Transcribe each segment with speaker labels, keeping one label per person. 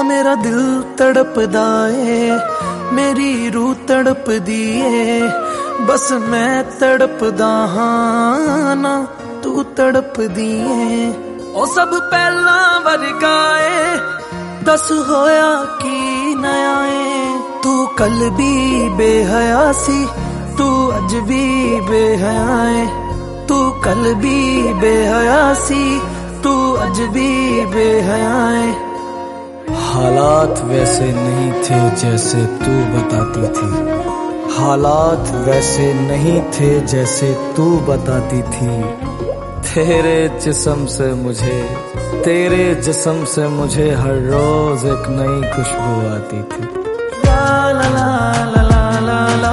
Speaker 1: मेरा दिल तड़पदा ए, मेरी रूह तड़प दिए, बस मैं तड़पदा हां ना तू तड़प दिए। ओ सब पहला वर्गा ए, दस होया की नया ए, तू कल भी बेहया सी, तू अज भी बेहया है, तू कल भी बेहया सी, तू अज भी बेहया है।
Speaker 2: हालात वैसे नहीं थे जैसे तू बताती थी, हालात वैसे नहीं थे जैसे तू बताती थी। तेरे जिस्म से मुझे, तेरे जिस्म से मुझे हर रोज एक नई खुशबू आती थी।
Speaker 1: ला ला ला ला ला ला ला।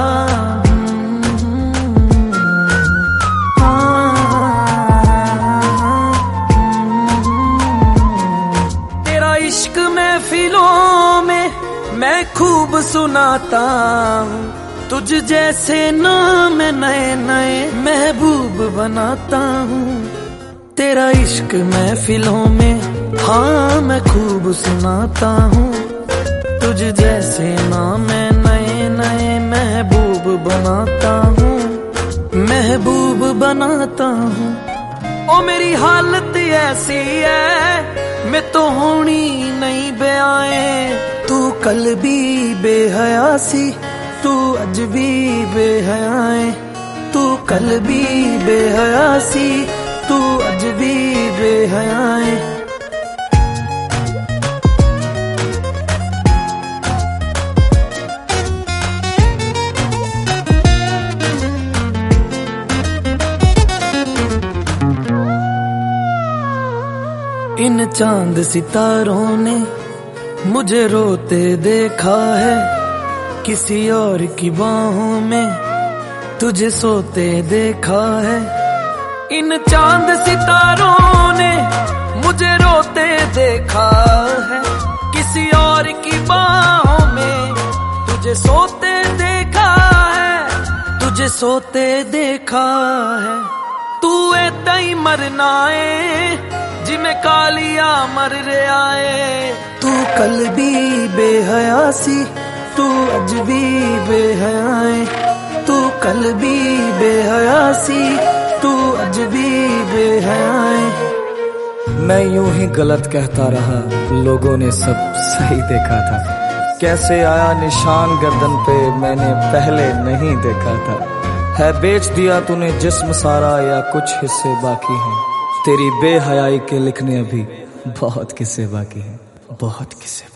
Speaker 1: तेरा इश्क महफिलों में मैं खूब सुनाता हूँ, तुझ जैसे नाम नए नए महबूब बनाता हूँ। तेरा इश्क महफिलों में हाँ मैं खूब सुनाता हूँ, तुझ जैसे नाम नए नए महबूब बनाता हूँ, महबूब बनाता हूँ। ओ मेरी हालत ऐसी है मैं तो होनी नहीं बयाए, तू कल भी बेहया सी, तू अज भी बेहया है, तू कल भी बेहया सी, तू अज भी बेहया है। इन चांद सितारों ने मुझे रोते देखा है, किसी और की बाहों में तुझे सोते देखा है। इन चांद सितारों ने मुझे रोते देखा है, किसी और की बाहों में तुझे सोते देखा है, तुझे सोते देखा है। तू ऐदा ही मरना है जिमें कालिया मर रहा है, तू कल भी बेहया सी, तू अज भी बेहया है, तू कल भी बेहया सी, तू अज भी बेहया है।
Speaker 2: मैं यूं ही गलत कहता रहा, लोगों ने सब सही देखा था। कैसे आया निशान गर्दन पे मैंने पहले नहीं देखा था। है बेच दिया तूने जिस्म सारा या कुछ हिस्से बाकी हैं, तेरी बेहयाई के लिखने अभी बहुत किस्से बाकी हैं, बहुत किस्से।